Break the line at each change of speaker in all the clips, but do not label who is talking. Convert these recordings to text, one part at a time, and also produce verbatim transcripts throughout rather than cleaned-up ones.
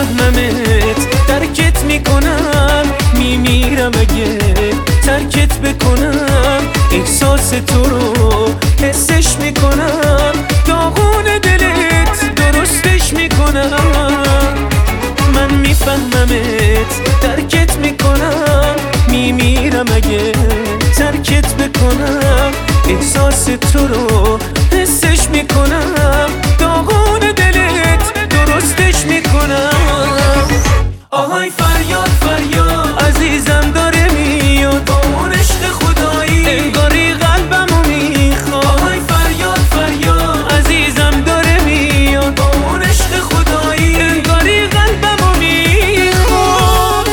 میفهممت، درکت میکنم، میمیرم اگه ترکت بکنم. احساس تو رو حسش میکنم، داغون دلت درستش میکنم. من میفهممت، درکت میکنم، میمیرم اگه ترکت بکنم. احساس تو رو حسش میکنم، داغون دلت درستش میکنم. آهای فریاد فریاد عزیزم داره میاد، با اون عشق خدایی انگاری قلبمو میخواد. آهای فریاد فریاد عزیزم داره میاد، با اون عشق خدایی انگاری قلبمو میخواد.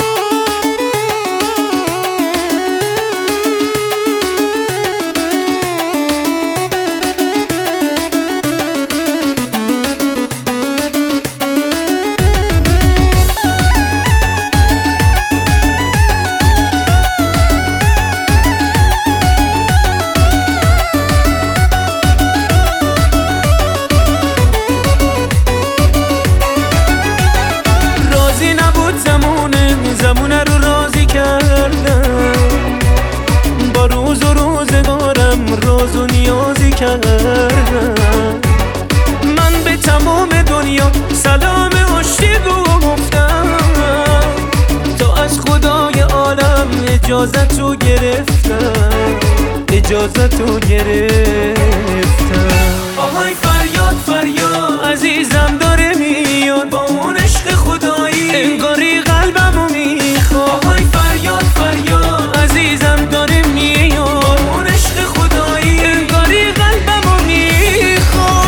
زمونه رو راضی کردم، با روز و روزگارم راز و نیازی کردم. من به تمام دنیا سلام آشتی گفتم، تا از خدای عالم اجازت رو گرفتم، اجازت رو گرفتم. آهای فریاد فریاد عزیزم داره میاد، با اون عشق خدایی انگاری قلبمو میخواد. آهای فریاد فریاد عزیزم داره میاد، با اون عشق خدایی انگاری قلبمو میخواد.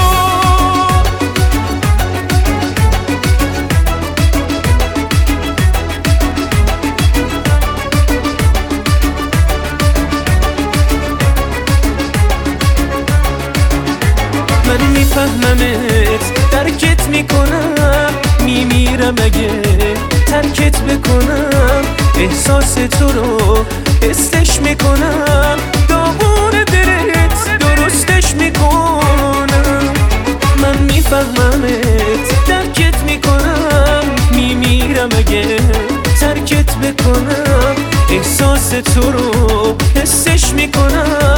من میفهممت، درکت میکنم، میمیرم اگه ترکت بکنم. احساس تو رو حسش میکنم، داغون دلت درستش میکنم. من میفهممت، درکت میکنم، میمیرم اگه ترکت بکنم. احساس تو رو حسش میکنم،